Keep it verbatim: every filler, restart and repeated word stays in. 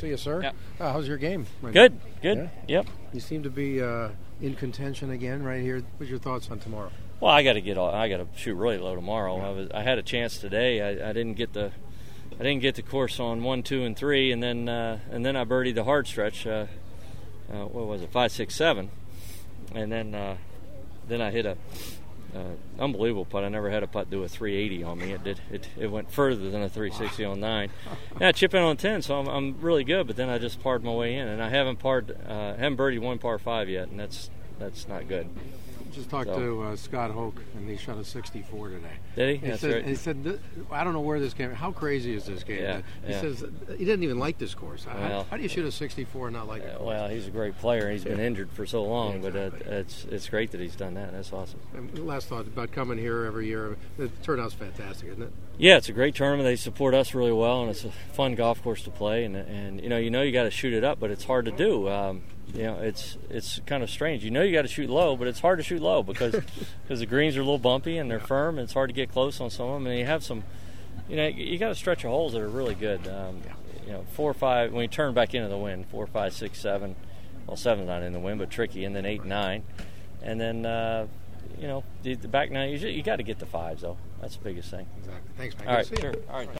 See you, sir. Yep. Uh, how's your game? Right Good, now? good. Yeah? Yep. You seem to be uh, in contention again right here. What's your thoughts on tomorrow? Well, I got to get. I got to shoot really low tomorrow. I was. I had a chance today. I, I didn't get the. I didn't get the course on one, two, and three, and then uh, and then I birdied the hard stretch. Uh, uh, what was it? Five, six, seven, and then uh, then I hit a. Uh, unbelievable putt. I never had a putt do a three eighty on me. It did. It, it went further than a three sixty on nine. And I chip in on ten, so I'm, I'm really good. But then I just parred my way in, and I haven't parred, uh, haven't birdied one par five yet, and that's that's not good. Just talked So. to uh, Scott Hoke, and he shot a sixty-four today. Did he? He That's said, right. he said, "Th- I don't know where this game. How crazy is this game? Yeah, he yeah. says he didn't even like this course. How- Well, how, do you shoot a sixty-four and not like it? Uh, well, he's a great player. He's been Yeah. injured for so long, Yeah, but uh, exactly. it's it's great that he's done that. That's awesome. And last thought about coming here every year. The turnout's fantastic, isn't it? Yeah, it's a great tournament. They support us really well, and it's a fun golf course to play. And and you know, you know, you got to shoot it up, but it's hard to do. Um, you know, it's it's kind of strange. You know, you got to shoot low, but it's hard to shoot low because because the greens are a little bumpy and they're firm, and it's hard to get close on some of them. And you have some, you know, you got to stretch your holes that are really good. Um, you know, four or five when you turn back into the wind, four, five, six, seven. Well, seven's not in the wind, but tricky, and then eight, nine, and then uh, you know, the, the back nine. You, you got to get the fives though. That's the biggest thing. Exactly. Thanks, man. All Good right, to see you. sure. All right.